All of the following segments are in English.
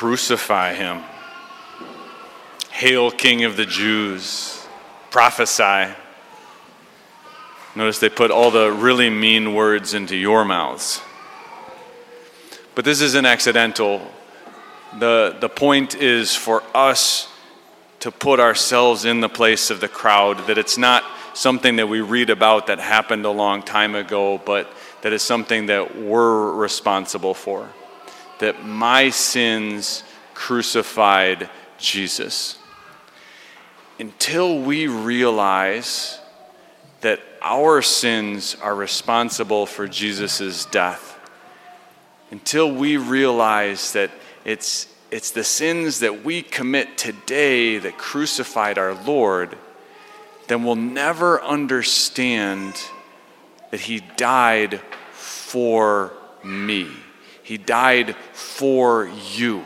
crucify him. Hail, King of the Jews, prophesy. Notice they put all the really mean words into your mouths. But this isn't accidental. The point is for us to put ourselves in the place of the crowd, that it's not something that we read about that happened a long time ago, but that is something that we're responsible for. That my sins crucified Jesus. Until we realize that our sins are responsible for Jesus' death, until we realize that it's the sins that we commit today that crucified our Lord, then we'll never understand that he died for me. He died for you.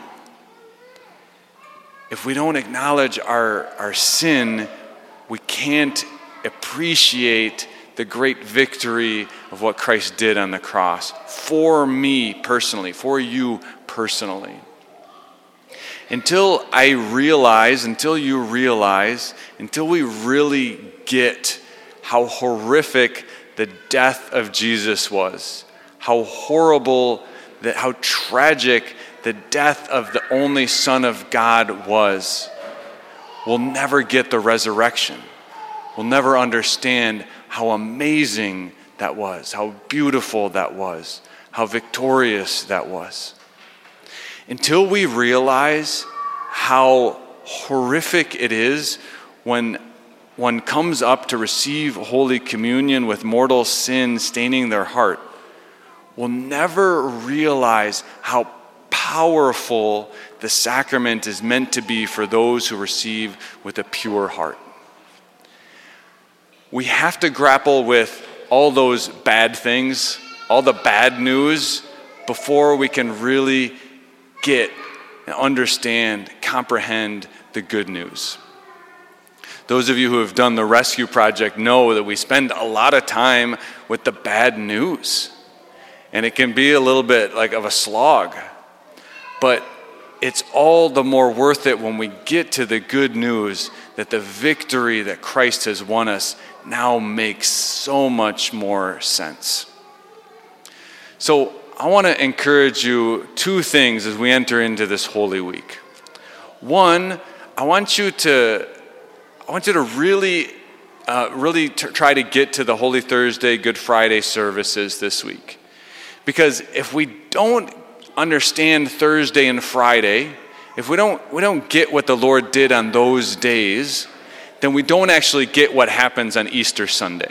If we don't acknowledge our sin, we can't appreciate the great victory of what Christ did on the cross for me personally, for you personally. Until you realize, until we really get how horrific the death of Jesus was, how horrible, how tragic the death of the only Son of God was, we'll never get the resurrection. We'll never understand how amazing that was, how beautiful that was, how victorious that was. Until we realize how horrific it is when one comes up to receive Holy Communion with mortal sin staining their heart, we'll never realize how powerful the sacrament is meant to be for those who receive with a pure heart. We have to grapple with all those bad things, all the bad news, before we can really get, understand, comprehend the good news. Those of you who have done the Rescue Project know that we spend a lot of time with the bad news. And it can be a little bit like of a slog. But it's all the more worth it when we get to the good news that the victory that Christ has won us now makes so much more sense. So I want to encourage you two things as we enter into this Holy Week. One, I want you to really try to get to the Holy Thursday, Good Friday services this week. Because if we don't understand Thursday and Friday, if we don't get what the Lord did on those days, then we don't actually get what happens on Easter Sunday.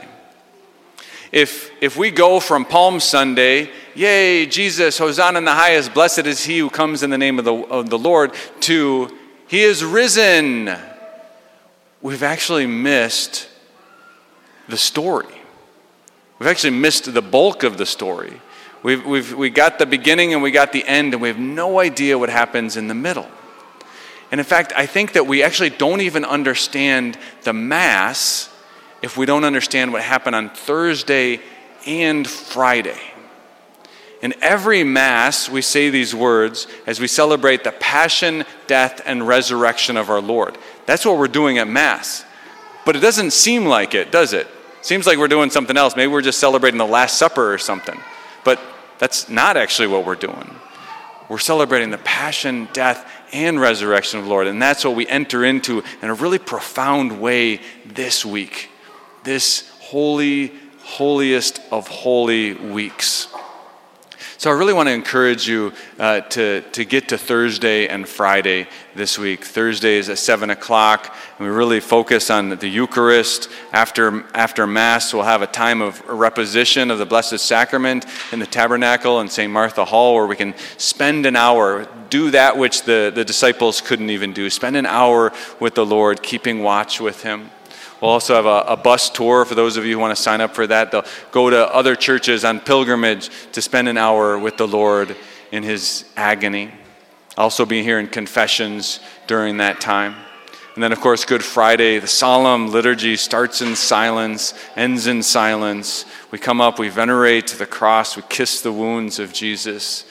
If we go from Palm Sunday, yay, Jesus, Hosanna in the highest, blessed is he who comes in the name of the Lord, to he is risen, we've actually missed the story. We've actually missed the bulk of the story. We got the beginning and we got the end, and we have no idea what happens in the middle. And in fact, I think that we actually don't even understand the Mass if we don't understand what happened on Thursday and Friday. In every Mass, we say these words as we celebrate the passion, death, and resurrection of our Lord. That's what we're doing at Mass. But it doesn't seem like it, does it? Seems like we're doing something else. Maybe we're just celebrating the Last Supper or something. But that's not actually what we're doing. We're celebrating the passion, death, and resurrection of the Lord. And that's what we enter into in a really profound way this week. This holiest of holy weeks. So I really want to encourage you to get to Thursday and Friday this week. Thursday is at 7 o'clock, and we really focus on the Eucharist. After Mass, we'll have a time of reposition of the Blessed Sacrament in the Tabernacle in St. Martha Hall, where we can spend an hour, do that which the disciples couldn't even do. Spend an hour with the Lord, keeping watch with him. We'll also have a bus tour for those of you who want to sign up for that. They'll go to other churches on pilgrimage to spend an hour with the Lord in his agony. I'll also be here in confessions during that time. And then, of course, Good Friday, the solemn liturgy starts in silence, ends in silence. We come up, we venerate the cross, we kiss the wounds of Jesus.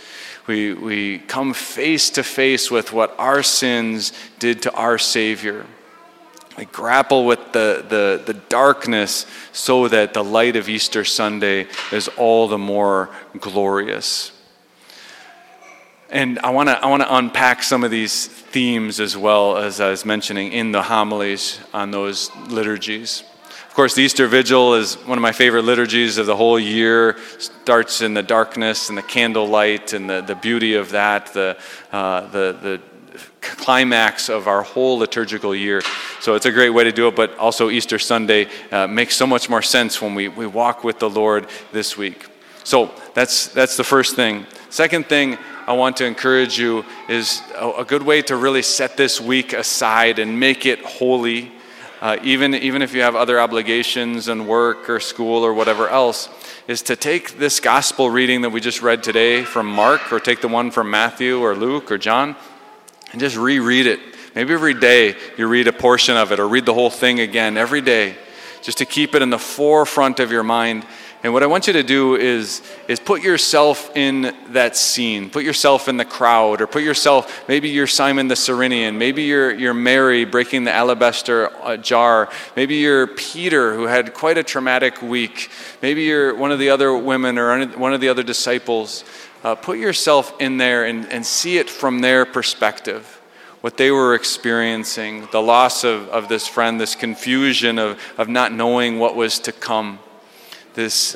We come face to face with what our sins did to our Savior. We grapple with the darkness so that the light of Easter Sunday is all the more glorious. And I want to unpack some of these themes as well, as I was mentioning in the homilies on those liturgies. Of course, the Easter Vigil is one of my favorite liturgies of the whole year. Starts in the darkness and the candlelight and the beauty of that, the climax of our whole liturgical year. So it's a great way to do it, but also Easter Sunday makes so much more sense when we walk with the Lord this week. So that's the first thing. Second thing I want to encourage you is a good way to really set this week aside and make it holy, even if you have other obligations and work or school or whatever else, is to take this gospel reading that we just read today from Mark, or take the one from Matthew or Luke or John, and just reread it. Maybe every day you read a portion of it, or read the whole thing again every day, just to keep it in the forefront of your mind. And what I want you to do is put yourself in that scene. Put yourself in the crowd, or put yourself, maybe you're Simon the Cyrenian, maybe you're Mary breaking the alabaster jar, maybe you're Peter who had quite a traumatic week, maybe you're one of the other women or one of the other disciples. Put yourself in there and see it from their perspective, what they were experiencing, the loss of this friend, this confusion of not knowing what was to come. This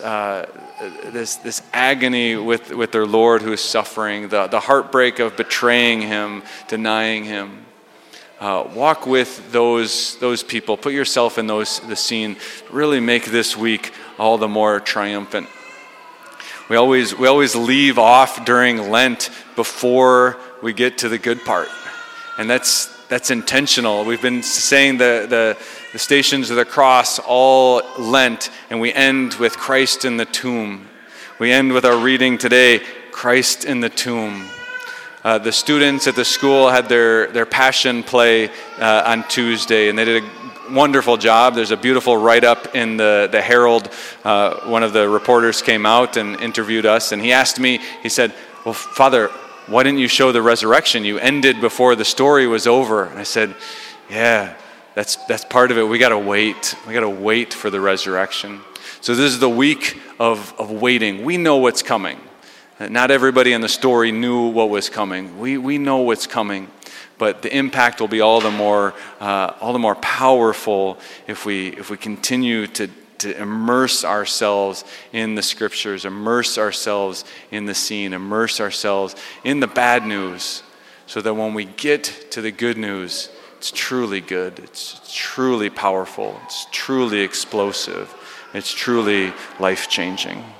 agony with their Lord who is suffering, the heartbreak of betraying him, denying him. Walk with those people. Put yourself in the scene. Really make this week all the more triumphant. We always leave off during Lent before we get to the good part, and that's intentional. We've been saying the Stations of the Cross all Lent, and we end with Christ in the tomb. We end with our reading today, Christ in the tomb. The students at the school had their passion play on Tuesday, and they did a wonderful job. There's a beautiful write-up in the Herald. One of the reporters came out and interviewed us, and he asked me, he said, "Well, Father, why didn't you show the resurrection? You ended before the story was over." And I said, "Yeah, that's part of it. We got to wait. We got to wait for the resurrection." So this is the week of waiting. We know what's coming. Not everybody in the story knew what was coming. We know what's coming, but the impact will be all the more powerful if we continue to immerse ourselves in the scriptures, immerse ourselves in the scene, immerse ourselves in the bad news, so that when we get to the good news, it's truly good, it's truly powerful, it's truly explosive, it's truly life-changing.